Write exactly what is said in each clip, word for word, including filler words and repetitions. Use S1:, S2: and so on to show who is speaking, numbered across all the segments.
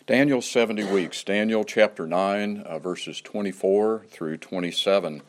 S1: Daniel's seventy weeks, Daniel chapter nine, uh, verses twenty-four through twenty-seven.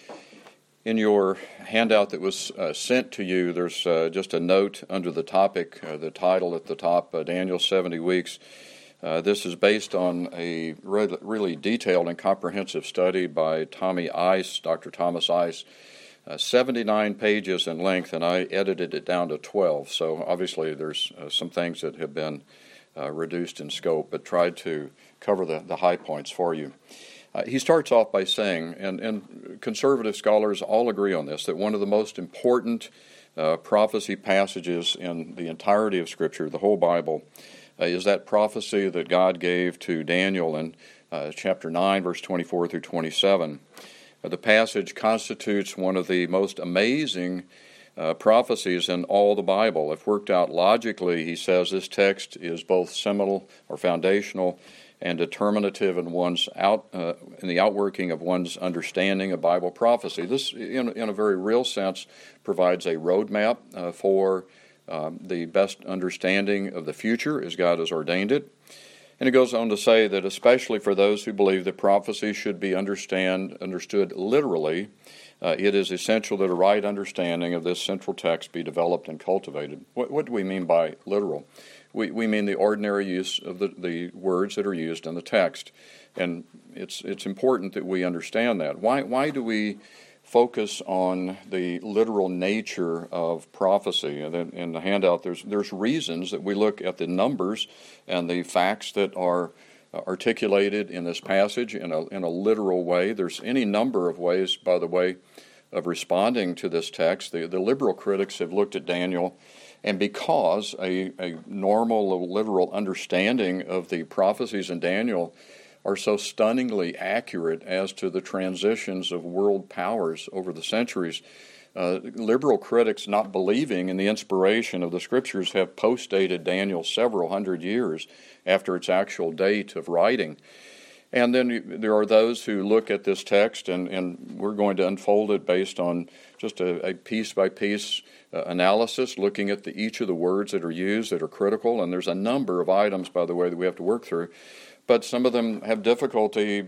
S1: In your handout that was uh, sent to you, there's uh, just a note under the topic, uh, the title at the top, uh, Daniel's seventy weeks. Uh, this is based on a re- really detailed and comprehensive study by Tommy Ice, Doctor Thomas Ice, uh, seventy-nine pages in length, and I edited it down to twelve. So obviously there's uh, some things that have been uh, reduced in scope, but tried to cover the, the high points for you. Uh, he starts off by saying, and, and conservative scholars all agree on this, that one of the most important uh, prophecy passages in the entirety of Scripture, the whole Bible, uh, is that prophecy that God gave to Daniel in uh, chapter nine, verse twenty-four through twenty-seven. Uh, the passage constitutes one of the most amazing uh, prophecies in all the Bible. If worked out logically, he says this text is both seminal or foundational and determinative in one's out uh, in the outworking of one's understanding of Bible prophecy. This, in, in a very real sense, provides a roadmap uh, for um, the best understanding of the future as God has ordained it. And it goes on to say that especially for those who believe that prophecy should be understand understood literally, uh, it is essential that a right understanding of this central text be developed and cultivated. What, what do we mean by literal? We, we mean the ordinary use of the, the words that are used in the text. And it's it's important that we understand that. Why why do we focus on the literal nature of prophecy? And then in the handout, there's there's reasons that we look at the numbers and the facts that are articulated in this passage in a in a literal way. There's any number of ways, by the way, of responding to this text. The, the liberal critics have looked at Daniel, and because a, a normal, literal understanding of the prophecies in Daniel are so stunningly accurate as to the transitions of world powers over the centuries, uh, liberal critics, not believing in the inspiration of the Scriptures, have post-dated Daniel several hundred years after its actual date of writing. And then there are those who look at this text, and, and we're going to unfold it based on just a, a piece-by-piece uh, analysis, looking at the, each of the words that are used that are critical. And there's a number of items, by the way, that we have to work through. But some of them have difficulty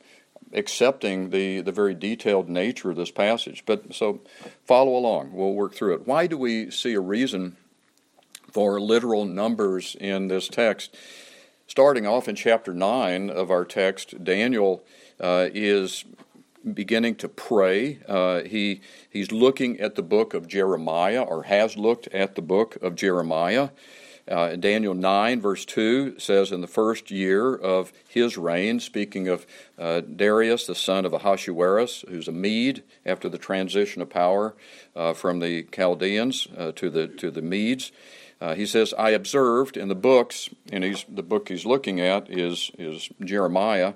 S1: accepting the, the very detailed nature of this passage. But so follow along. We'll work through it. Why do we see a reason for literal numbers in this text? Starting off in chapter nine of our text, Daniel uh, is beginning to pray. Uh, he he's looking at the book of Jeremiah, or has looked at the book of Jeremiah. Uh, Daniel nine, verse two says, in the first year of his reign, speaking of uh, Darius, the son of Ahasuerus, who's a Mede after the transition of power uh, from the Chaldeans uh, to the to the Medes. Uh, he says, I observed in the books, and he's, the book he's looking at is, is Jeremiah,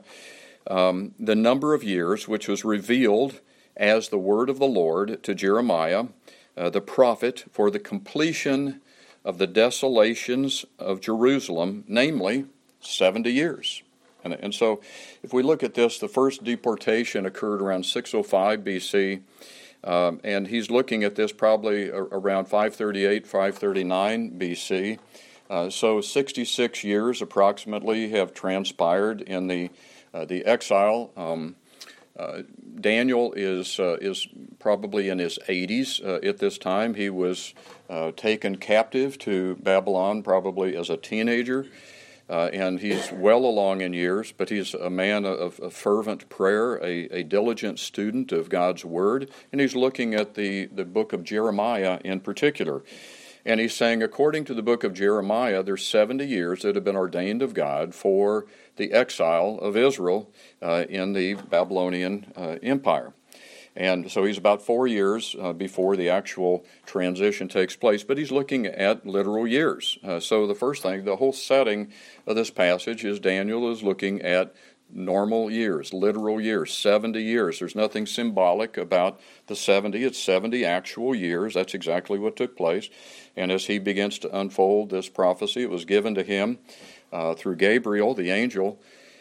S1: um, the number of years which was revealed as the word of the Lord to Jeremiah, uh, the prophet, for the completion of the desolations of Jerusalem, namely seventy years. And, and so if we look at this, the first deportation occurred around six oh five B C, Um, and he's looking at this probably around five thirty-eight, five thirty-nine B C. Uh, so sixty-six years approximately have transpired in the uh, the exile. Um, uh, Daniel is uh, is probably in his eighties uh, at this time. He was uh, taken captive to Babylon probably as a teenager. Uh, and he's well along in years, but he's a man of, of fervent prayer, a, a diligent student of God's Word, and he's looking at the, the book of Jeremiah in particular. And he's saying, according to the book of Jeremiah, there's seventy years that have been ordained of God for the exile of Israel uh, in the Babylonian uh, Empire. And so he's about four years uh, before the actual transition takes place, but he's looking at literal years. Uh, so the first thing, the whole setting of this passage is Daniel is looking at normal years, literal years, seventy years. There's nothing symbolic about the seventy. It's seventy actual years. That's exactly what took place. And as he begins to unfold this prophecy, it was given to him uh, through Gabriel, the angel,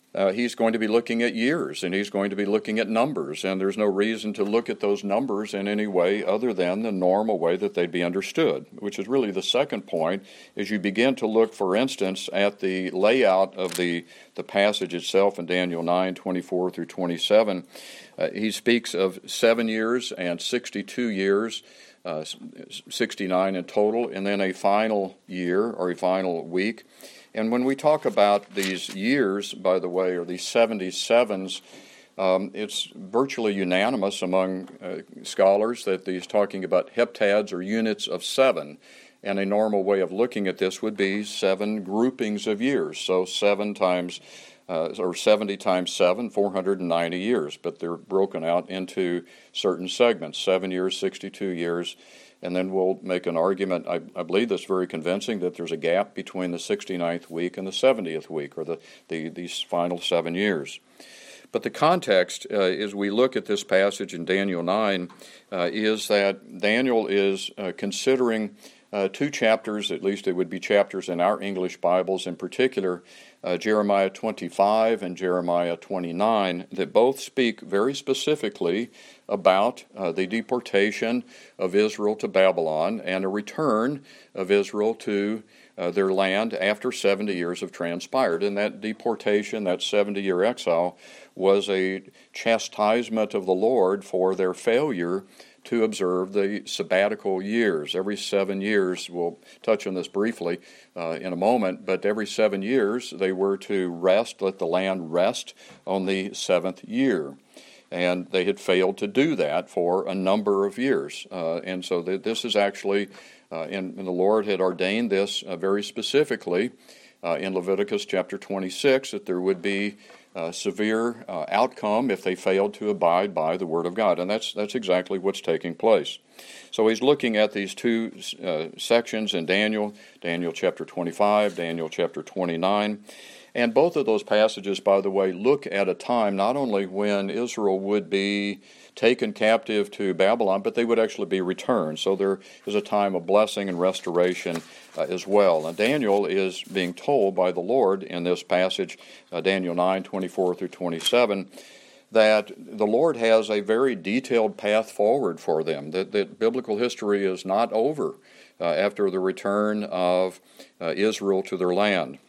S1: Uh, he's going to be looking at years, and he's going to be looking at numbers, and there's no reason to look at those numbers in any way other than the normal way that they'd be understood, which is really the second point, as you begin to look, for instance, at the layout of the, the passage itself in Daniel nine, twenty-four through twenty-seven. Uh, he speaks of seven years and sixty-two years, uh, sixty-nine in total, and then a final year or a final week. And when we talk about these years, by the way, or these seventy-sevens, um, it's virtually unanimous among uh, scholars that he's talking about heptads or units of seven. And a normal way of looking at this would be seven groupings of years. So seven times, uh, or seventy times seven, four hundred ninety years. But they're broken out into certain segments, seven years, sixty-two years. And then we'll make an argument, I, I believe that's very convincing, that there's a gap between the sixty-ninth week and the seventieth week, or the, the these final seven years. But the context, uh, as we look at this passage in Daniel nine, uh, is that Daniel is uh, considering uh, two chapters, at least it would be chapters in our English Bibles in particular, uh, Jeremiah twenty-five and Jeremiah twenty-nine, that both speak very specifically about uh, the deportation of Israel to Babylon and a return of Israel to uh, their land after seventy years have transpired. And that deportation, that seventy-year exile, was a chastisement of the Lord for their failure to observe the sabbatical years. Every seven years, we'll touch on this briefly uh, in a moment, but every seven years they were to rest, let the land rest on the seventh year. And they had failed to do that for a number of years. Uh, and so th- this is actually, uh, and, and the Lord had ordained this uh, very specifically uh, in Leviticus chapter twenty-six, that there would be a severe uh, outcome if they failed to abide by the Word of God. And that's that's exactly what's taking place. So he's looking at these two uh, sections in Daniel, Daniel chapter twenty-five, Daniel chapter twenty-nine. And both of those passages, by the way, look at a time not only when Israel would be taken captive to Babylon, but they would actually be returned. So there is a time of blessing and restoration uh, as well. And Daniel is being told by the Lord in this passage, uh, Daniel nine, twenty-four through twenty-seven, that the Lord has a very detailed path forward for them, that, that biblical history is not over uh, after the return of uh, Israel to their land.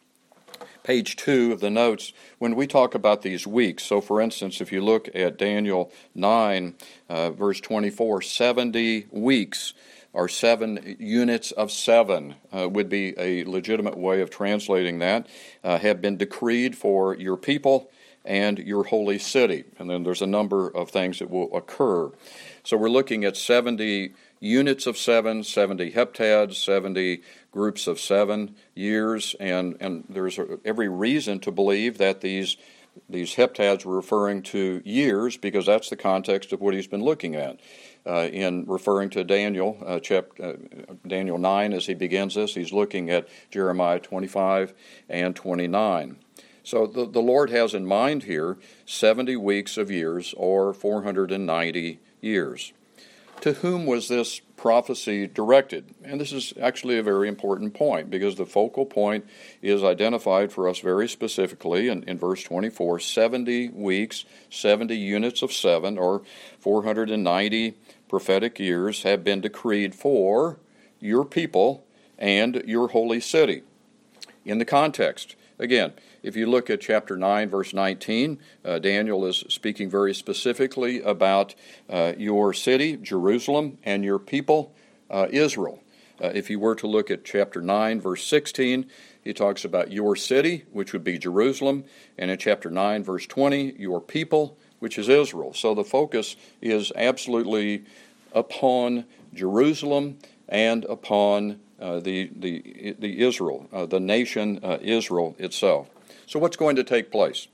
S1: Page two of the notes, when we talk about these weeks, so for instance, if you look at Daniel nine, uh, verse twenty-four, seventy weeks, or seven units of seven uh, would be a legitimate way of translating that, uh, have been decreed for your people and your holy city. And then there's a number of things that will occur. So we're looking at seventy units of seven, seventy heptads, seventy groups of seven years, and, and there's every reason to believe that these these heptads were referring to years, because that's the context of what he's been looking at. Uh, in referring to Daniel, uh, chap, uh, Daniel nine, as he begins this, he's looking at Jeremiah twenty-five and twenty-nine. So the, the Lord has in mind here seventy weeks of years, or four hundred ninety years. To whom was this prophecy directed? And this is actually a very important point, because the focal point is identified for us very specifically in, in verse twenty-four. seventy weeks, seventy units of seven, or four hundred ninety prophetic years have been decreed for your people and your holy city. In the context, again, if you look at chapter nine, verse nineteen, uh, Daniel is speaking very specifically about uh, your city, Jerusalem, and your people, uh, Israel. Uh, if you were to look at chapter nine, verse sixteen, he talks about your city, which would be Jerusalem, and in chapter nine, verse twenty, your people, which is Israel. So the focus is absolutely upon Jerusalem and upon uh, the, the, the Israel, uh, the nation uh, Israel itself. So what's going to take place?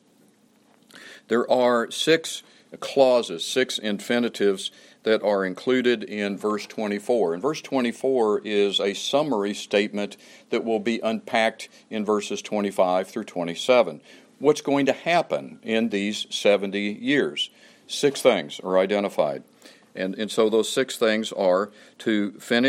S1: There are six clauses, six infinitives that are included in verse twenty-four. And verse twenty-four is a summary statement that will be unpacked in verses twenty-five through twenty-seven. What's going to happen in these seventy years? Six things are identified. And, and so those six things are to finish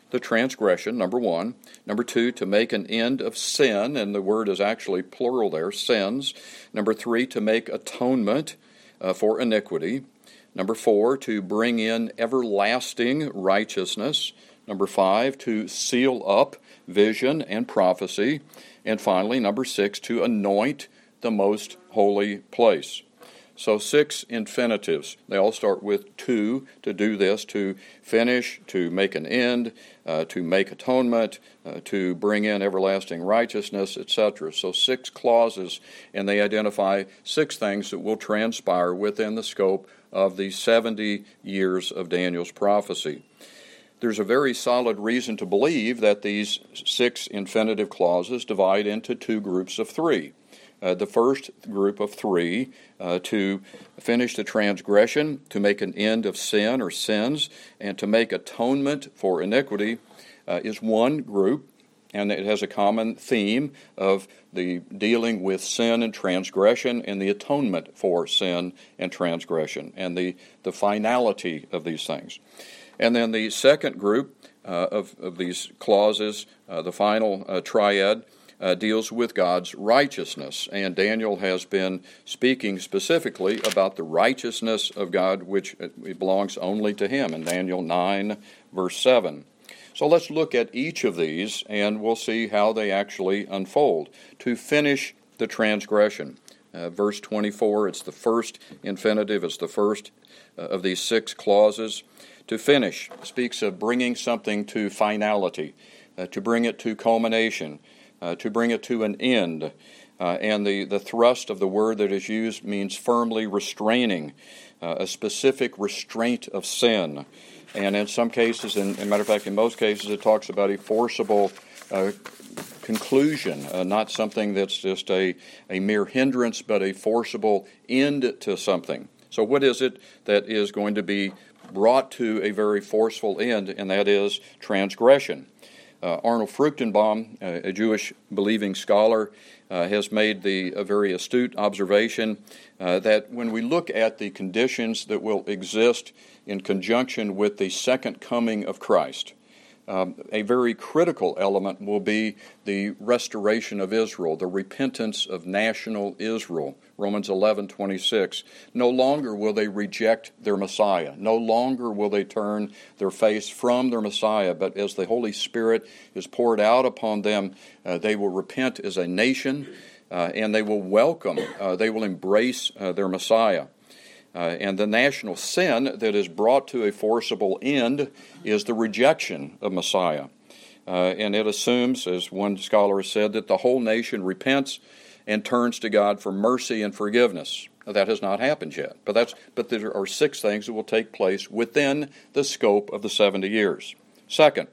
S1: the transgression, number one. Number two, to make an end of sin, and the word is actually plural there, sins. Number three, to make atonement uh, for iniquity. Number four, to bring in everlasting righteousness. Number five, to seal up vision and prophecy. And finally, number six, to anoint the most holy place. So six infinitives. They all start with to, to do this, to finish, to make an end, uh, to make atonement, uh, to bring in everlasting righteousness, et cetera. So six clauses, and they identify six things that will transpire within the scope of the seventy years of Daniel's prophecy. There's a very solid reason to believe that these six infinitive clauses divide into two groups of three. Uh, the first group of three, uh, to finish the transgression, to make an end of sin or sins, and to make atonement for iniquity, uh, is one group, and it has a common theme of the dealing with sin and transgression and the atonement for sin and transgression, and the, the finality of these things. And then the second group uh, of, of these clauses, uh, the final uh, triad, Uh, deals with God's righteousness. And Daniel has been speaking specifically about the righteousness of God, which it belongs only to him, in Daniel nine, verse seven. So let's look at each of these, and we'll see how they actually unfold. To finish the transgression. Uh, verse twenty-four, it's the first infinitive, it's the first uh, of these six clauses. To finish speaks of bringing something to finality, uh, to bring it to culmination, Uh, to bring it to an end. Uh, and the, the thrust of the word that is used means firmly restraining, uh, a specific restraint of sin. And in some cases, and as a matter of fact, in most cases, it talks about a forcible uh, conclusion, uh, not something that's just a, a mere hindrance, but a forcible end to something. So what is it that is going to be brought to a very forceful end, and that is transgression? Uh, Arnold Fruchtenbaum, uh, a Jewish believing scholar, uh, has made the a very astute observation uh, that when we look at the conditions that will exist in conjunction with the second coming of Christ, um, a very critical element will be the restoration of Israel, the repentance of national Israel. Romans eleven twenty-six. No longer will they reject their Messiah. No longer will they turn their face from their Messiah, but as the Holy Spirit is poured out upon them, uh, they will repent as a nation, uh, and they will welcome, uh, they will embrace uh, their Messiah. Uh, and the national sin that is brought to a forcible end is the rejection of Messiah. Uh, and it assumes, as one scholar has said, that the whole nation repents and turns to God for mercy and forgiveness. That has not happened yet. But that's but there are six things that will take place within the scope of the seventy years. Second,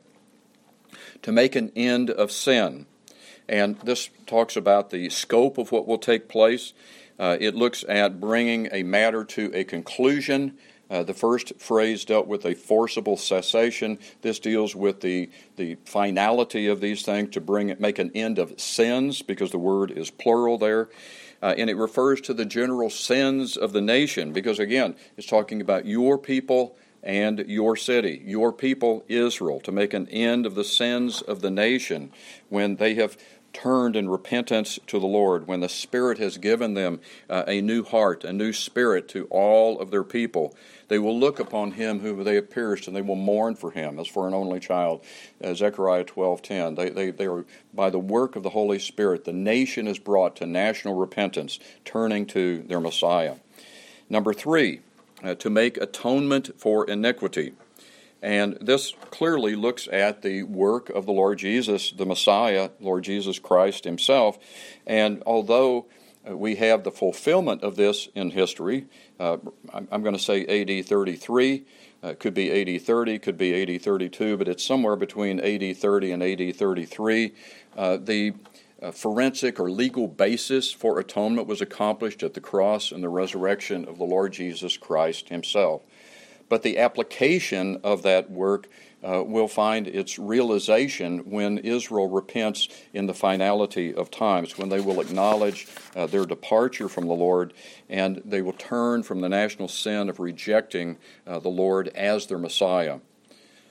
S1: to make an end of sin. And this talks about the scope of what will take place. Uh, it looks at bringing a matter to a conclusion. Uh, the first phrase dealt with a forcible cessation. This deals with the, the finality of these things, to bring it, make an end of sins, because the word is plural there. Uh, and it refers to the general sins of the nation, because again, it's talking about your people and your city, your people Israel, to make an end of the sins of the nation when they have turned in repentance to the Lord, when the Spirit has given them uh, a new heart, a new spirit to all of their people. They will look upon him whom they have pierced, and they will mourn for him as for an only child. Uh, Zechariah twelve ten. They, they, they are, by the work of the Holy Spirit, the nation is brought to national repentance, turning to their Messiah. Number three, uh, to make atonement for iniquity. And this clearly looks at the work of the Lord Jesus, the Messiah, Lord Jesus Christ himself. And although uh, we have the fulfillment of this in history, uh, I'm, I'm going to say A D thirty-three, uh, could be A D thirty, could be A D thirty-two, but it's somewhere between A D thirty and A D thirty-three. Uh, the uh, forensic or legal basis for atonement was accomplished at the cross and the resurrection of the Lord Jesus Christ himself. But the application of that work uh, will find its realization when Israel repents in the finality of times, when they will acknowledge uh, their departure from the Lord, and they will turn from the national sin of rejecting uh, the Lord as their Messiah.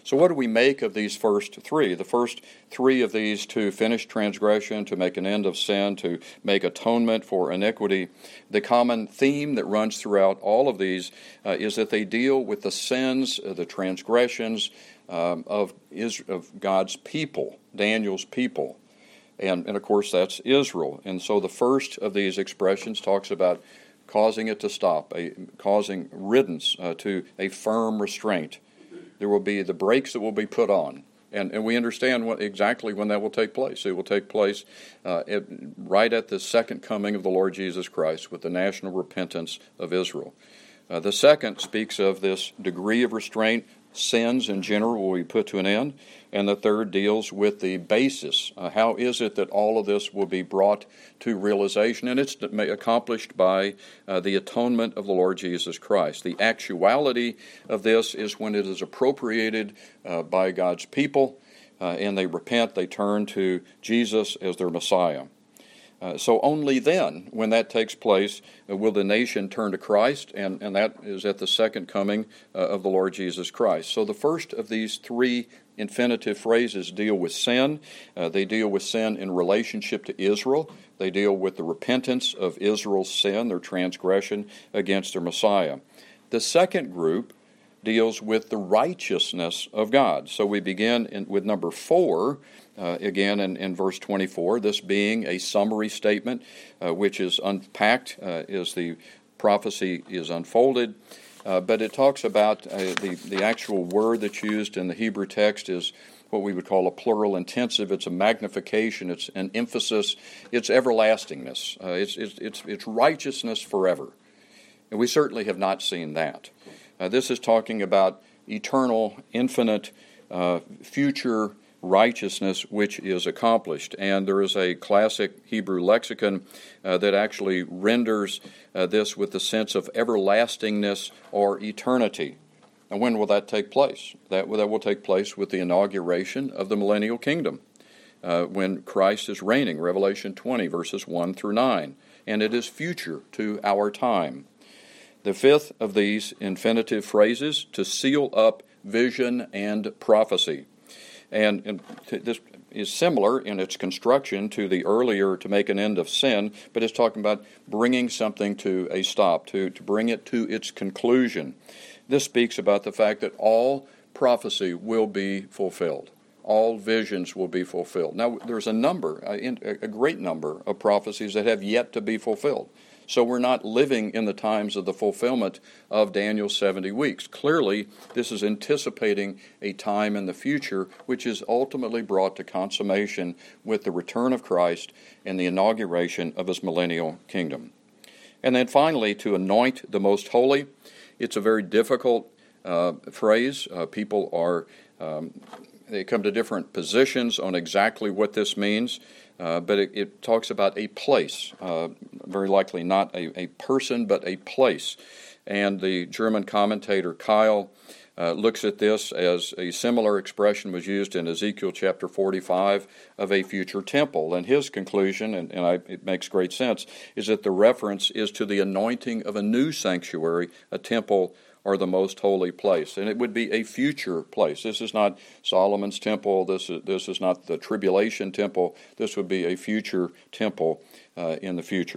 S1: So what do we make of these first three? The first three of these, to finish transgression, to make an end of sin, to make atonement for iniquity. The common theme that runs throughout all of these uh, is that they deal with the sins, uh, the transgressions um, of, of God's people, Daniel's people. And, and of course that's Israel. And so the first of these expressions talks about causing it to stop, a, causing riddance uh, to a firm restraint. There will be the brakes that will be put on. And, and we understand what, exactly when that will take place. It will take place uh, at, right at the second coming of the Lord Jesus Christ with the national repentance of Israel. Uh, the second speaks of this degree of restraint. Sins in general will be put to an end. And the third deals with the basis. Uh, how is it that all of this will be brought to realization? And it's accomplished by uh, the atonement of the Lord Jesus Christ. The actuality of this is when it is appropriated uh, by God's people uh, and they repent, they turn to Jesus as their Messiah. Uh, so only then, when that takes place, uh, will the nation turn to Christ, and, and that is at the second coming uh, of the Lord Jesus Christ. So the first of these three infinitive phrases deal with sin. Uh, they deal with sin in relationship to Israel. They deal with the repentance of Israel's sin, their transgression against their Messiah. The second group deals with the righteousness of God. So we begin in, with number four, uh, again in, in verse twenty-four, this being a summary statement uh, which is unpacked uh, as the prophecy is unfolded. Uh, but it talks about uh, the, the actual word that's used in the Hebrew text is what we would call a plural intensive. It's a magnification, it's an emphasis, it's everlastingness, uh, it's, it's, it's, it's righteousness forever. And we certainly have not seen that. Uh, this is talking about eternal, infinite, uh, future righteousness which is accomplished. And there is a classic Hebrew lexicon uh, that actually renders uh, this with the sense of everlastingness or eternity. And when will that take place? That, that will take place with the inauguration of the millennial kingdom, uh, when Christ is reigning, Revelation twenty, verses one through nine. And it is future to our time. The fifth of these infinitive phrases, to seal up vision and prophecy. And, and this is similar in its construction to the earlier to make an end of sin, but it's talking about bringing something to a stop, to, to bring it to its conclusion. This speaks about the fact that all prophecy will be fulfilled. All visions will be fulfilled. Now, there's a number, a, a great number of prophecies that have yet to be fulfilled. So we're not living in the times of the fulfillment of Daniel's seventy weeks. Clearly, this is anticipating a time in the future which is ultimately brought to consummation with the return of Christ and the inauguration of his millennial kingdom. And then finally, to anoint the most holy. It's a very difficult uh, phrase. Uh, people are, um, they come to different positions on exactly what this means. Uh, but it, it talks about a place, uh, very likely not a, a person, but a place. And the German commentator Keil uh, looks at this as a similar expression was used in Ezekiel chapter forty-five of a future temple. And his conclusion, and, and I, it makes great sense, is that the reference is to the anointing of a new sanctuary, a temple, or the most holy place. And it would be a future place. This is not Solomon's temple. This is, this is not the tribulation temple. This would be a future temple uh, in the future.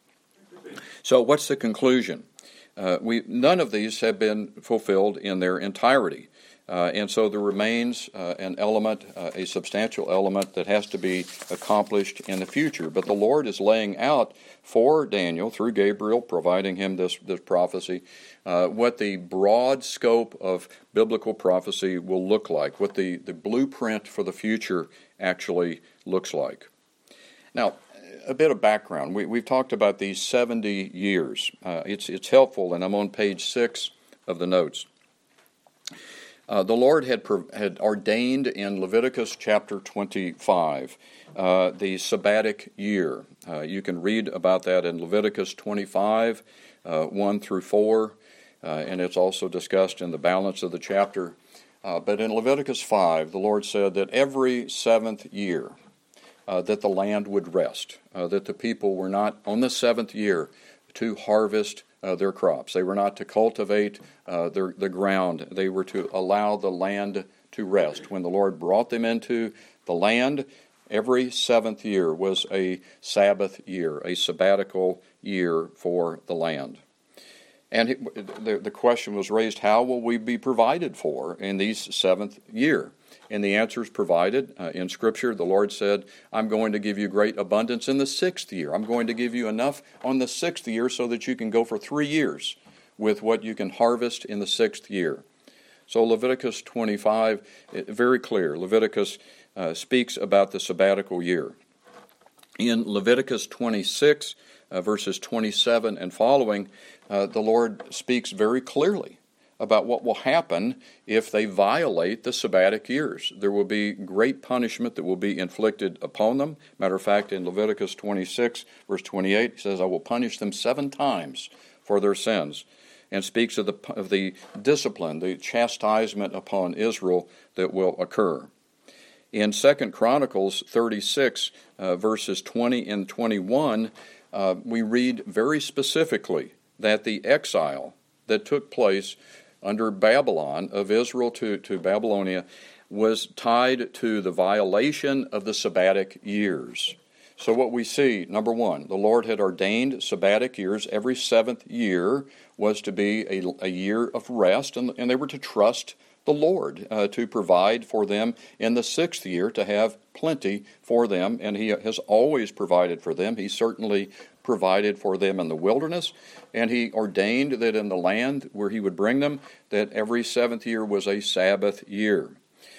S1: So what's the conclusion? Uh, we none of these have been fulfilled in their entirety. Uh, and so there remains uh, an element, uh, a substantial element that has to be accomplished in the future. But the Lord is laying out for Daniel, through Gabriel, providing him this, this prophecy, uh, what the broad scope of biblical prophecy will look like, what the, the blueprint for the future actually looks like. Now, a bit of background. We, we've talked about these seventy years. Uh, it's, it's helpful, and I'm on page six of the notes. Uh, the Lord had had ordained in Leviticus chapter twenty-five uh, the sabbatic year. Uh, you can read about that in Leviticus twenty-five, uh, one through four, uh, and it's also discussed in the balance of the chapter. Uh, but in Leviticus five, the Lord said that every seventh year uh, that the land would rest, uh, that the people were not on the seventh year to harvest Uh, their crops. They were not to cultivate uh, their, the ground. They were to allow the land to rest. When the Lord brought them into the land, every seventh year was a Sabbath year, a sabbatical year for the land. And it, the, the question was raised, how will we be provided for in these seventh year? And the answer is provided uh, in Scripture. The Lord said, I'm going to give you great abundance in the sixth year. I'm going to give you enough on the sixth year so that you can go for three years with what you can harvest in the sixth year. So Leviticus twenty-five, very clear. Leviticus uh, speaks about the sabbatical year. In Leviticus twenty-six, uh, verses twenty-seven and following, uh, the Lord speaks very clearly about what will happen if they violate the sabbatic years. There will be great punishment that will be inflicted upon them. Matter of fact, in Leviticus twenty-six, verse twenty-eight, it says, I will punish them seven times for their sins, and speaks of the, of the discipline, the chastisement upon Israel that will occur. In Second Chronicles thirty-six, uh, verses twenty and twenty-one, uh, we read very specifically that the exile that took place under Babylon, of Israel to, to Babylonia, was tied to the violation of the sabbatic years. So what we see, number one, the Lord had ordained sabbatic years. Every seventh year was to be a, a year of rest, and, and they were to trust the Lord uh, to provide for them in the sixth year, to have plenty for them, and He has always provided for them. He certainly provided for them in the wilderness, and He ordained that in the land where He would bring them, that every seventh year was a Sabbath year.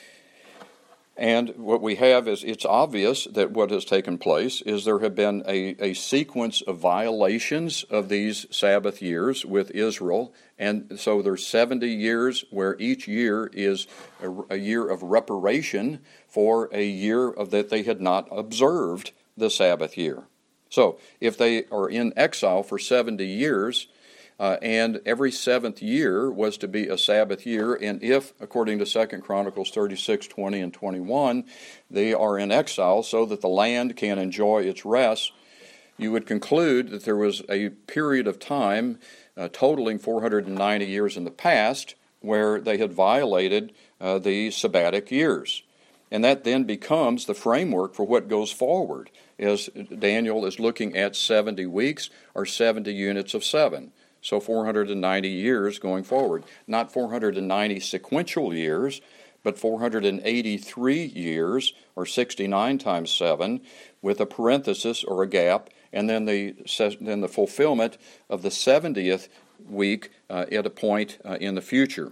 S1: And what we have is, it's obvious that what has taken place is there have been a, a sequence of violations of these Sabbath years with Israel, and so there's seventy years where each year is a, a year of reparation for a year of that they had not observed the Sabbath year. So if they are in exile for seventy years, Uh, and every seventh year was to be a Sabbath year, and if, according to Second Chronicles thirty-six, twenty, and twenty-one, they are in exile so that the land can enjoy its rest, you would conclude that there was a period of time uh, totaling four hundred ninety years in the past where they had violated uh, the sabbatic years. And that then becomes the framework for what goes forward, as Daniel is looking at seventy weeks or seventy units of seven. So four hundred ninety years going forward. Not four hundred ninety sequential years, but four hundred eighty-three years, or sixty-nine times seven, with a parenthesis or a gap, and then the then the fulfillment of the seventieth week uh, at a point uh, in the future.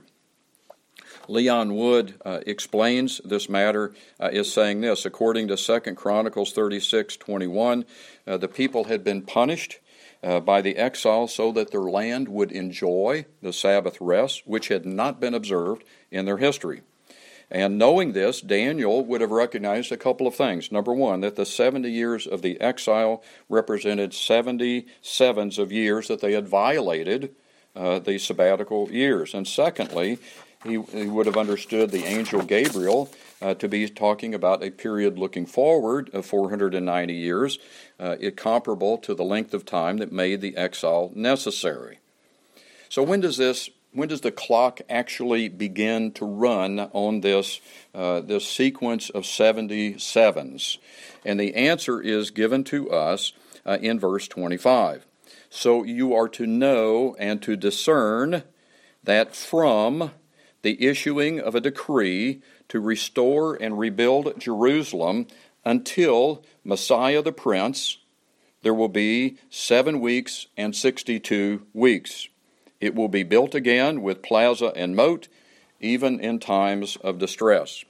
S1: Leon Wood uh, explains this matter, uh, is saying this: according to Second Chronicles thirty-six, twenty-one, uh, the people had been punished Uh, by the exile so that their land would enjoy the Sabbath rest, which had not been observed in their history. And knowing this, Daniel would have recognized a couple of things. Number one, that the seventy years of the exile represented seventy sevens of years that they had violated uh, the sabbatical years. And secondly, he, he would have understood the angel Gabriel uh, to be talking about a period looking forward of four hundred ninety years, uh, it comparable to the length of time that made the exile necessary. So when does this, when does the clock actually begin to run on this, uh, this sequence of seventy sevens? And the answer is given to us uh, in verse twenty-five. So you are to know and to discern that from the issuing of a decree to restore and rebuild Jerusalem until Messiah the Prince, there will be seven weeks and sixty-two weeks. It will be built again with plaza and moat, even in times of distress.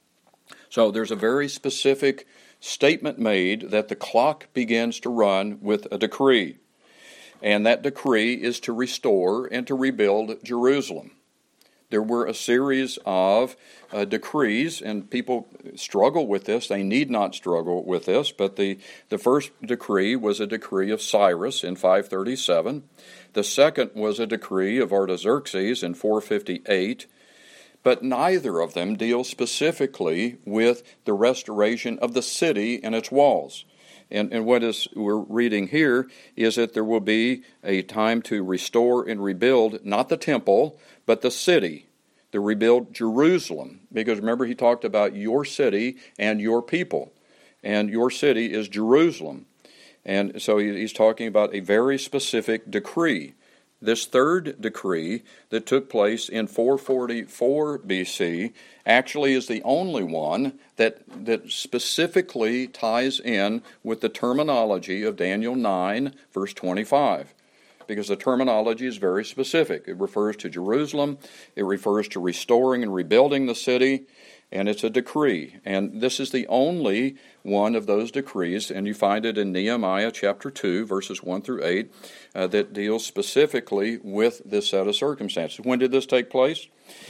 S1: So there's a very specific statement made that the clock begins to run with a decree. And that decree is to restore and to rebuild Jerusalem. There were a series of uh, decrees, and people struggle with this. They need not struggle with this, but the, the first decree was a decree of Cyrus in five thirty-seven. The second was a decree of Artaxerxes in four fifty-eight. But neither of them deal specifically with the restoration of the city and its walls. And, and what is we're reading here is that there will be a time to restore and rebuild not the temple, but the city, to rebuild Jerusalem, because remember he talked about your city and your people, and your city is Jerusalem. And so he's talking about a very specific decree. This third decree that took place in four forty-four B C actually is the only one that, that specifically ties in with the terminology of Daniel nine, verse twenty-five. Because the terminology is very specific. It refers to Jerusalem, it refers to restoring and rebuilding the city, and it's a decree. And this is the only one of those decrees, and you find it in Nehemiah chapter two, verses one through eight, uh, that deals specifically with this set of circumstances. When did this take place?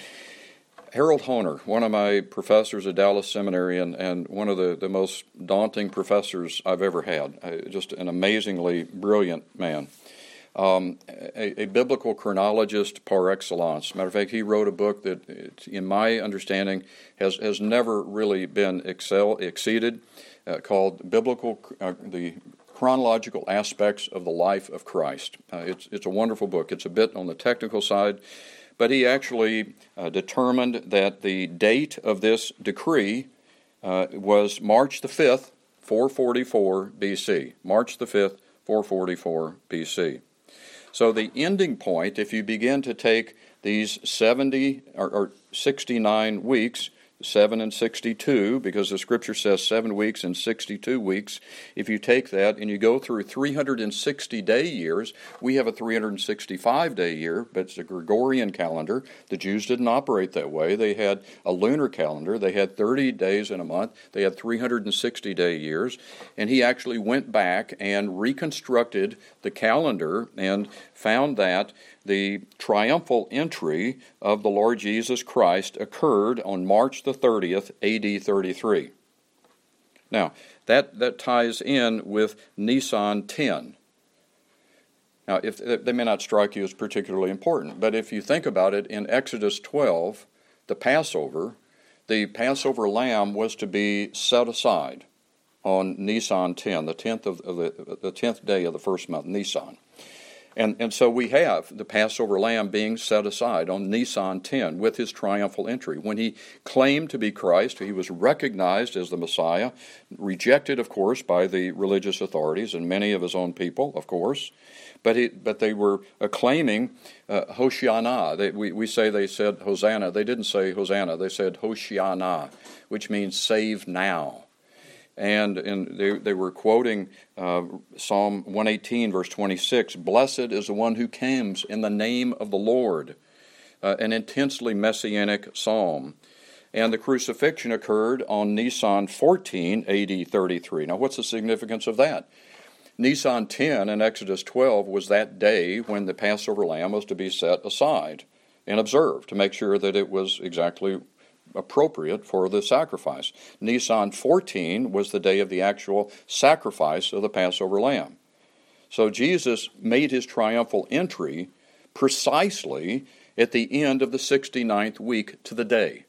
S1: Harold Hoehner, one of my professors at Dallas Seminary, and, and one of the, the most daunting professors I've ever had, uh, just an amazingly brilliant man. Um, a, a biblical chronologist par excellence. Matter of fact, he wrote a book that, in my understanding, has, has never really been excel, exceeded, uh, called Biblical, uh, the Chronological Aspects of the Life of Christ. Uh, it's, it's a wonderful book. It's a bit on the technical side, but he actually uh, determined that the date of this decree uh, was March the fifth, four forty-four B C. March the fifth, four forty-four B C. So the ending point, if you begin to take these seventy or, or sixty-nine weeks, seven and sixty-two, because the Scripture says seven weeks and sixty-two weeks, if you take that and you go through three hundred sixty day years, we have a three hundred sixty-five day year, but it's a Gregorian calendar. The Jews didn't operate that way. They had a lunar calendar. They had thirty days in a month. They had three hundred sixty day years, and he actually went back and reconstructed the calendar and found that the triumphal entry of the Lord Jesus Christ occurred on March the thirtieth, A D thirty-three. Now, that, that ties in with Nisan ten. Now, if they may not strike you as particularly important, but if you think about it, in Exodus twelve, the Passover, the Passover lamb was to be set aside on Nisan ten, the tenth of, of the the tenth day of the first month, Nisan. And, and so we have the Passover lamb being set aside on Nisan ten with his triumphal entry. When he claimed to be Christ, he was recognized as the Messiah, rejected, of course, by the religious authorities and many of his own people, of course. But he, but they were acclaiming uh, Hoshiana. They, we, we say they said Hosanna. They didn't say Hosanna. They said Hoshiana, which means save now. And, and they, they were quoting uh, Psalm one eighteen, verse twenty-six, "Blessed is the one who comes in the name of the Lord," uh, an intensely messianic psalm. And the crucifixion occurred on Nisan fourteen, A D thirty-three. Now, what's the significance of that? Nisan ten in Exodus twelve was that day when the Passover lamb was to be set aside and observed to make sure that it was exactly appropriate for the sacrifice. Nisan fourteen was the day of the actual sacrifice of the Passover lamb. So Jesus made his triumphal entry precisely at the end of the sixty-ninth week to the day,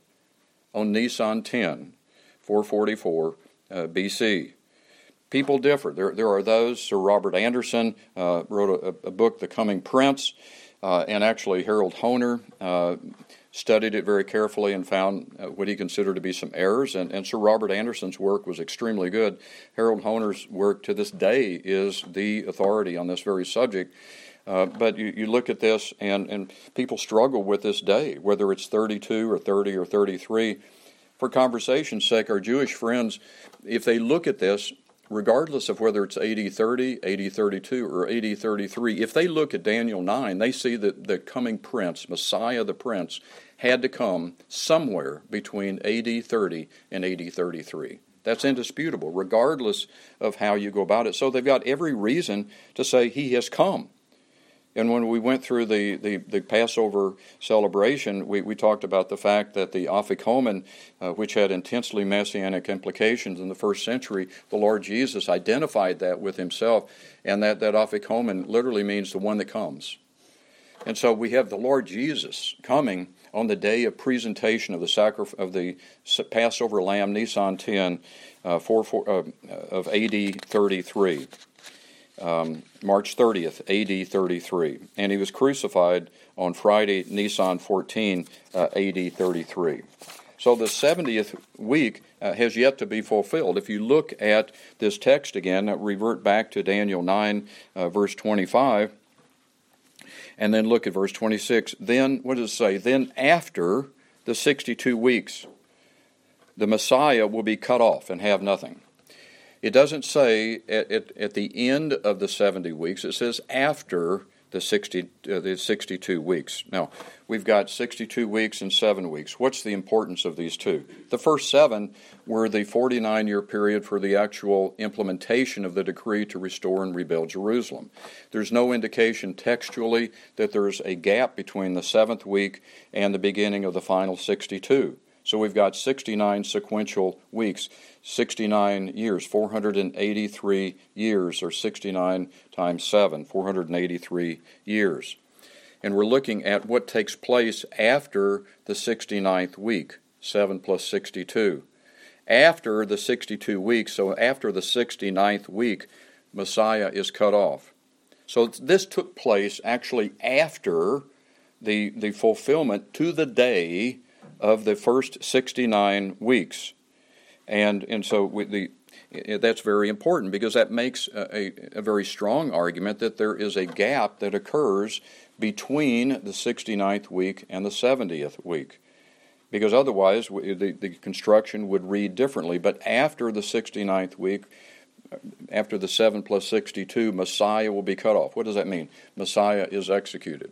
S1: on Nisan ten, four forty-four uh, B C. People differ. There, there are those, Sir Robert Anderson uh, wrote a, a book, The Coming Prince, uh, and actually Harold Hoehner uh, studied it very carefully and found uh, what he considered to be some errors, and, and Sir Robert Anderson's work was extremely good. Harold Hoehner's work to this day is the authority on this very subject. Uh, but you, you look at this, and, and people struggle with this day, whether it's thirty-two or thirty or thirty-three. For conversation's sake, our Jewish friends, if they look at this, regardless of whether it's A D thirty, A D thirty-two, or A D thirty-three, if they look at Daniel nine, they see that the coming prince, Messiah the Prince, had to come somewhere between A D thirty and A D thirty-three. That's indisputable, regardless of how you go about it. So they've got every reason to say he has come. And when we went through the, the, the Passover celebration, we, we talked about the fact that the Afikomen, uh, which had intensely messianic implications in the first century, the Lord Jesus identified that with himself, and that, that Afikomen literally means the one that comes. And so we have the Lord Jesus coming on the day of presentation of the sacri- of the Passover lamb, Nisan ten, uh, four, four, uh, of A D thirty-three. um, March thirtieth, A D thirty-three. And he was crucified on Friday, Nisan fourteen, uh, A D thirty-three. So the seventieth week uh, has yet to be fulfilled. If you look at this text again, uh, revert back to Daniel nine, uh, verse twenty-five, and then look at verse twenty-six. Then, what does it say? Then after the sixty-two weeks, the Messiah will be cut off and have nothing. It doesn't say at, at, at the end of the seventy weeks. It says after the sixty, uh, the sixty-two weeks. Now, we've got sixty-two weeks and seven weeks. What's the importance of these two? The first seven were the forty-nine-year period for the actual implementation of the decree to restore and rebuild Jerusalem. There's no indication textually that there's a gap between the seventh week and the beginning of the final sixty-two. So we've got sixty-nine sequential weeks, sixty-nine years, four hundred eighty-three years, or sixty-nine times seven, four hundred eighty-three years. And we're looking at what takes place after the sixty-ninth week, seven plus sixty-two. After the sixty-two weeks, so after the sixty-ninth week, Messiah is cut off. So this took place actually after the, the fulfillment to the day of the first sixty-nine weeks. And and so we, the, that's very important, because that makes a, a, a very strong argument that there is a gap that occurs between the sixty-ninth week and the seventieth week. Because otherwise we, the, the construction would read differently. But after the sixty-ninth week, after the seven plus sixty-two, Messiah will be cut off. What does that mean? Messiah is executed.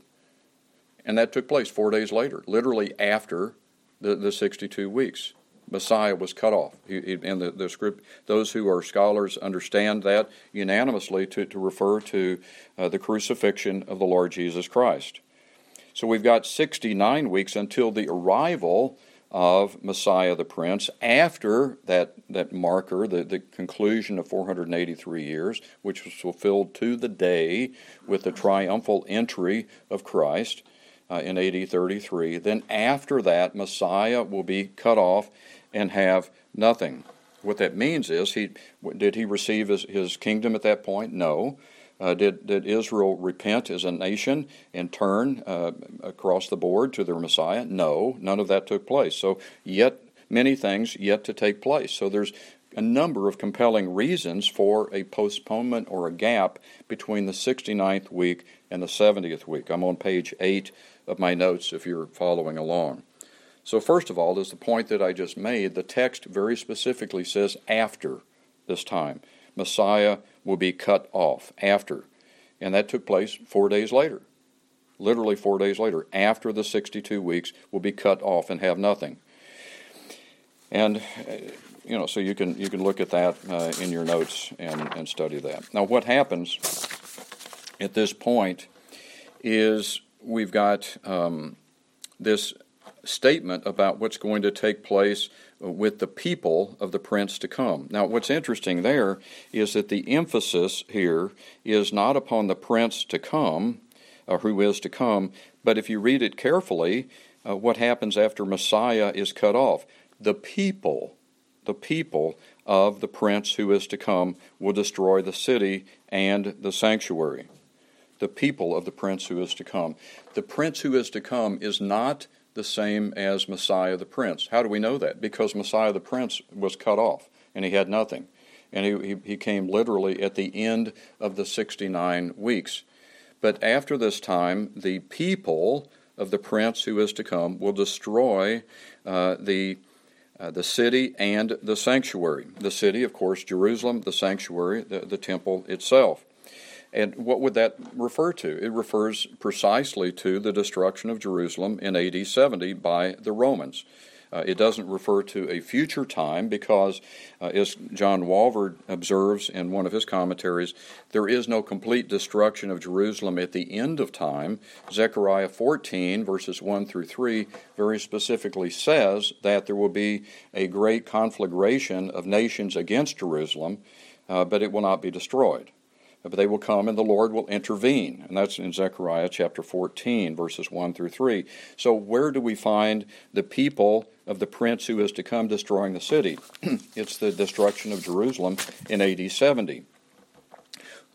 S1: And that took place four days later, literally after The, the sixty-two weeks. Messiah was cut off. He, he, and the, the script, those who are scholars understand that unanimously to, to refer to uh, the crucifixion of the Lord Jesus Christ. So we've got sixty-nine weeks until the arrival of Messiah the Prince, after that, that marker, the, the conclusion of four hundred eighty-three years, which was fulfilled to the day with the triumphal entry of Christ Uh, in A D thirty-three. Then after that, Messiah will be cut off and have nothing. What that means is, he did he receive his, his kingdom at that point? No. Uh, did, did Israel repent as a nation and turn uh, across the board to their Messiah? No. None of that took place. So yet many things yet to take place. So there's a number of compelling reasons for a postponement or a gap between the sixty-ninth week and the seventieth week. I'm on page eight of my notes if you're following along. So first of all, there's the point that I just made. The text very specifically says after this time. Messiah will be cut off after. And that took place four days later. Literally four days later. After the sixty-two weeks will be cut off and have nothing. And you know, so you can you can look at that uh, in your notes and, and study that. Now what happens at this point is we've got um, this statement about what's going to take place with the people of the prince to come. Now, what's interesting there is that the emphasis here is not upon the prince to come, or who is to come, but if you read it carefully, uh, what happens after Messiah is cut off? The people, the people of the prince who is to come will destroy the city and the sanctuary. The people of the prince who is to come. The prince who is to come is not the same as Messiah the Prince. How do we know that? Because Messiah the Prince was cut off, and he had nothing. And he, he, he came literally at the end of the sixty-nine weeks. But after this time, the people of the Prince who is to come will destroy uh, the uh, the city and the sanctuary. The city, of course, Jerusalem, the sanctuary, the, the temple itself. And what would that refer to? It refers precisely to the destruction of Jerusalem in A D seventy by the Romans. Uh, it doesn't refer to a future time because, uh, as John Walvoord observes in one of his commentaries, there is no complete destruction of Jerusalem at the end of time. Zechariah fourteen, verses one through three, very specifically says that there will be a great conflagration of nations against Jerusalem, uh, but it will not be destroyed. But they will come and the Lord will intervene. And that's in Zechariah chapter fourteen, verses one through three. So where do we find the people of the prince who is to come destroying the city? It's the destruction of Jerusalem in A D seventy.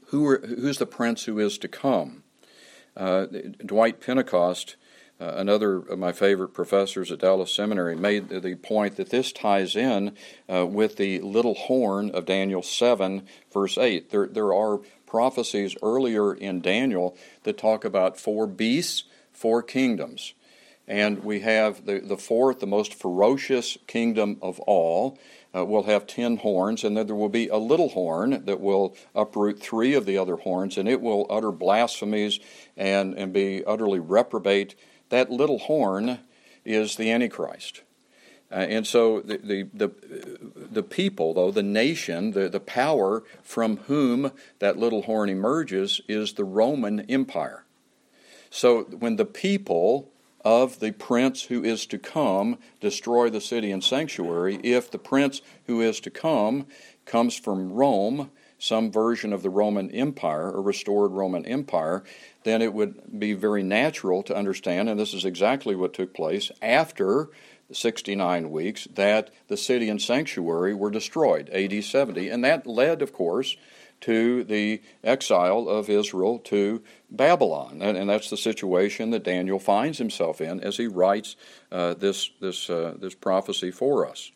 S1: who are, who's the prince who is to come? Uh, Dwight Pentecost, uh, another of my favorite professors at Dallas Seminary, made the point that this ties in uh, with the little horn of Daniel seven, verse eight. There, there are prophecies earlier in Daniel that talk about four beasts, four kingdoms. And we have the, the fourth, the most ferocious kingdom of all, uh, will have ten horns, and then there will be a little horn that will uproot three of the other horns, and it will utter blasphemies and, and be utterly reprobate. That little horn is the Antichrist. Uh, and so the, the the the people, though, the nation, the, the power from whom that little horn emerges is the Roman Empire. So when the people of the prince who is to come destroy the city and sanctuary, if the prince who is to come comes from Rome, some version of the Roman Empire, a restored Roman Empire, then it would be very natural to understand, and this is exactly what took place after the sixty-nine weeks, that the city and sanctuary were destroyed, A D seventy, and that led, of course, to the exile of Israel to Babylon. And, and that's the situation that Daniel finds himself in as he writes uh, this, this, uh, this prophecy for us.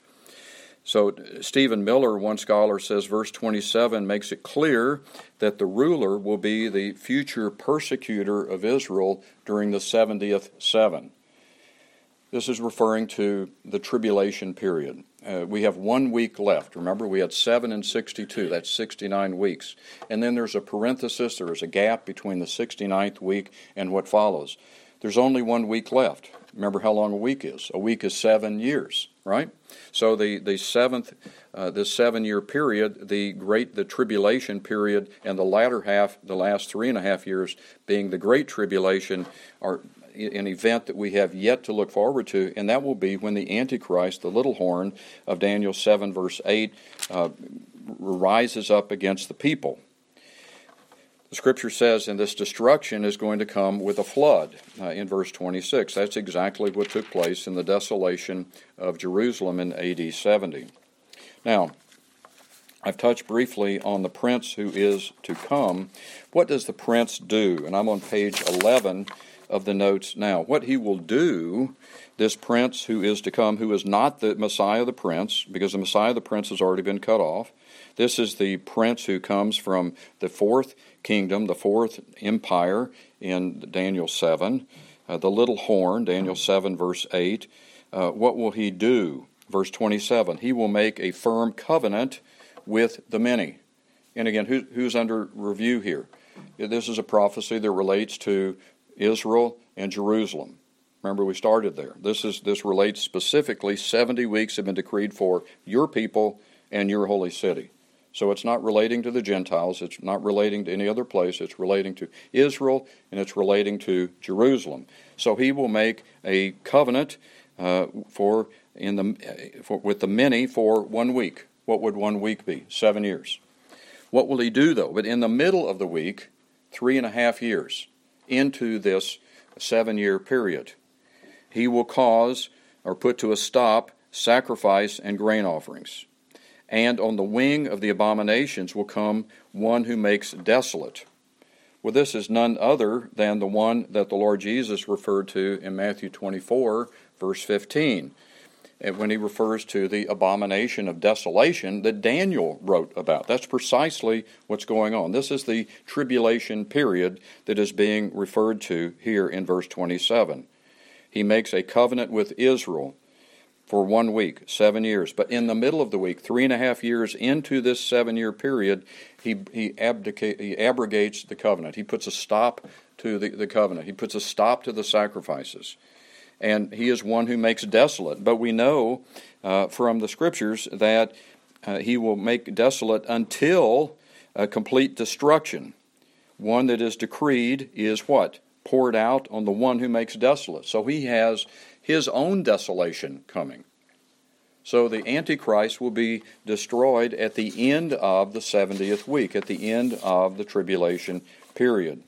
S1: So Stephen Miller, one scholar, says verse twenty-seven makes it clear that the ruler will be the future persecutor of Israel during the seventieth seven. This is referring to the tribulation period. Uh, we have one week left. Remember, we had seven and sixty-two. That's sixty-nine weeks. And then there's a parenthesis, there is a gap between the sixty-ninth week and what follows. There's only one week left. Remember how long a week is. A week is seven years, right? So the, the seventh, uh, this seven-year period, the great, the tribulation period, and the latter half, the last three and a half years being the Great Tribulation, are an event that we have yet to look forward to, and that will be when the Antichrist, the little horn of Daniel seven, verse eight, uh, rises up against the people. The Scripture says, and this destruction is going to come with a flood, uh, in verse twenty-six. That's exactly what took place in the desolation of Jerusalem in A D seventy. Now, I've touched briefly on the prince who is to come. What does the prince do? And I'm on page eleven of the notes now. What he will do, this prince who is to come, who is not the Messiah the prince, because the Messiah the prince has already been cut off. This is the prince who comes from the fourth kingdom, the fourth empire in Daniel seven, uh, the little horn, Daniel seven, verse eight. Uh, what will he do? Verse twenty-seven, he will make a firm covenant with the many. And again, who, who's under review here? This is a prophecy that relates to Israel and Jerusalem. Remember, we started there. This is this relates specifically, seventy weeks have been decreed for your people and your holy city. So it's not relating to the Gentiles, it's not relating to any other place, it's relating to Israel, and it's relating to Jerusalem. So he will make a covenant uh, for in the for, with the many for one week. What would one week be? Seven years. What will he do, though? But in the middle of the week, three and a half years into this seven-year period, he will cause or put to a stop sacrifice and grain offerings. And on the wing of the abominations will come one who makes desolate. Well, this is none other than the one that the Lord Jesus referred to in Matthew twenty-four, verse fifteen, when he refers to the abomination of desolation that Daniel wrote about. That's precisely what's going on. This is the tribulation period that is being referred to here in verse twenty-seven. He makes a covenant with Israel for one week, seven years. But in the middle of the week, three and a half years into this seven-year period, he he, abdicate, he abrogates the covenant. He puts a stop to the, the covenant. He puts a stop to the sacrifices. And he is one who makes desolate. But we know uh, from the Scriptures that uh, he will make desolate until uh, complete destruction. One that is decreed is what? Poured out on the one who makes desolate. So he has his own desolation coming. So the Antichrist will be destroyed at the end of the seventieth week, at the end of the tribulation period.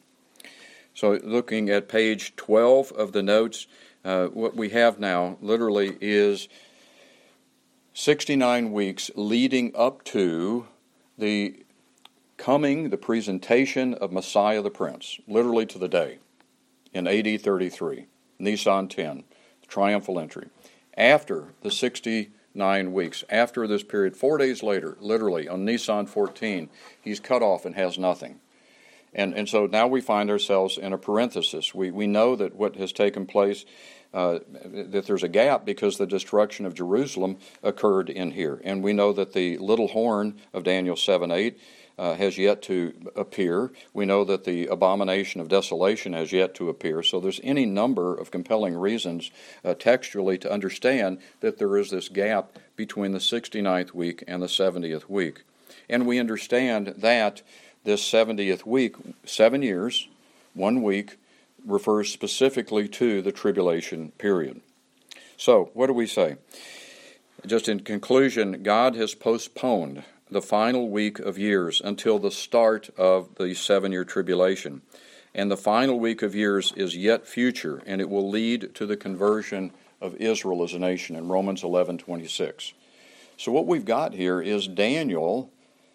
S1: So looking at page twelve of the notes, Uh, what we have now literally is sixty-nine weeks leading up to the coming, the presentation of Messiah the Prince, literally to the day, in A D thirty-three, Nisan ten, the triumphal entry. After the sixty-nine weeks, after this period, four days later, literally, on Nisan fourteen, he's cut off and has nothing. And and so now we find ourselves in a parenthesis. We we know that what has taken place, uh, that there's a gap because the destruction of Jerusalem occurred in here. And we know that the little horn of Daniel seven eight uh, has yet to appear. We know that the abomination of desolation has yet to appear. So there's any number of compelling reasons uh, textually to understand that there is this gap between the sixty-ninth week and the seventieth week. And we understand that this seventieth week, seven years, one week, refers specifically to the tribulation period. So, what do we say? Just in conclusion, God has postponed the final week of years until the start of the seven-year tribulation. And the final week of years is yet future, and it will lead to the conversion of Israel as a nation in Romans eleven twenty-six. So what we've got here is Daniel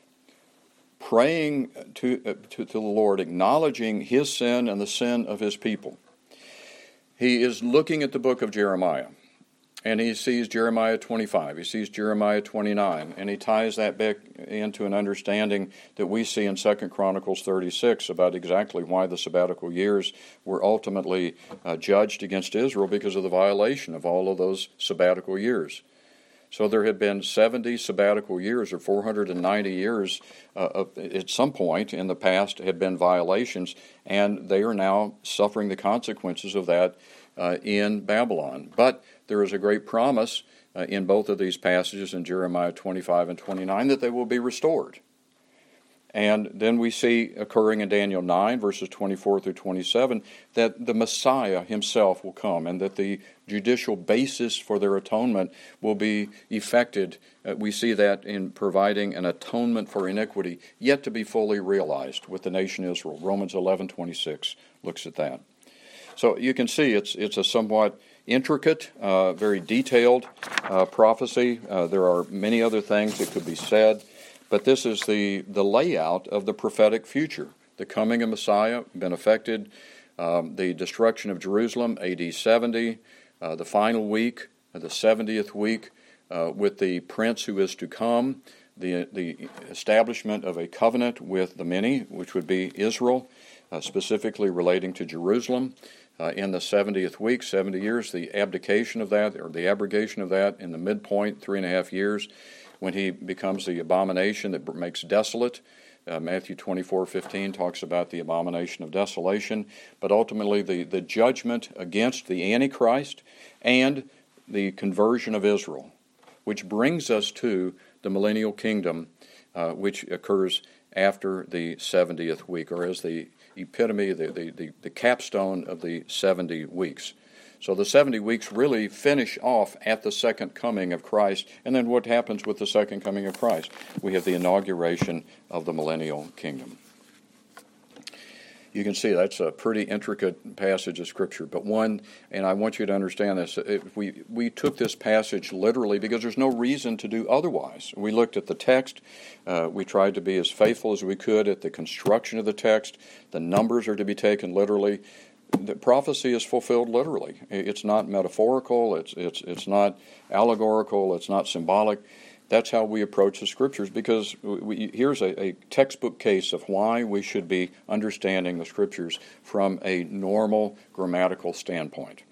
S1: praying to, uh, to, to the Lord, acknowledging his sin and the sin of his people. He is looking at the book of Jeremiah, and he sees Jeremiah twenty-five, he sees Jeremiah twenty-nine, and he ties that back into an understanding that we see in Second Chronicles thirty-six about exactly why the sabbatical years were ultimately uh, judged against Israel because of the violation of all of those sabbatical years. So there had been seventy sabbatical years, or four hundred ninety years uh, of, at some point in the past had been violations, and they are now suffering the consequences of that uh, in Babylon. But there is a great promise uh, in both of these passages in Jeremiah twenty-five and twenty-nine that they will be restored. And then we see occurring in Daniel nine, verses twenty-four through twenty-seven, that the Messiah himself will come and that the judicial basis for their atonement will be effected. Uh, we see that in providing an atonement for iniquity, yet to be fully realized with the nation Israel. Romans eleven twenty-six looks at that. So you can see it's it's a somewhat intricate, uh, very detailed uh, prophecy. Uh, there are many other things that could be said. But this is the, the layout of the prophetic future. The coming of Messiah, been affected, um, the destruction of Jerusalem, A D seventy, uh, the final week, uh, the seventieth week, uh, with the prince who is to come, the, the establishment of a covenant with the many, which would be Israel, uh, specifically relating to Jerusalem. Uh, in the seventieth week, seventy years, the abdication of that, or the abrogation of that in the midpoint, three and a half years, when he becomes the abomination that makes desolate. Uh, Matthew twenty-four fifteen talks about the abomination of desolation, but ultimately the, the judgment against the Antichrist and the conversion of Israel, which brings us to the millennial kingdom, uh, which occurs after the seventieth week, or as the epitome, the, the, the, the capstone of the seventy weeks. So the seventy weeks really finish off at the second coming of Christ. And then what happens with the second coming of Christ? We have the inauguration of the millennial kingdom. You can see that's a pretty intricate passage of Scripture. But one, and I want you to understand this, if we, we took this passage literally because there's no reason to do otherwise. We looked at the text. Uh, we tried to be as faithful as we could at the construction of the text. The numbers are to be taken literally. The prophecy is fulfilled literally. It's not metaphorical. It's it's it's not allegorical. It's not symbolic. That's how we approach the Scriptures, because we, here's a, a textbook case of why we should be understanding the Scriptures from a normal grammatical standpoint.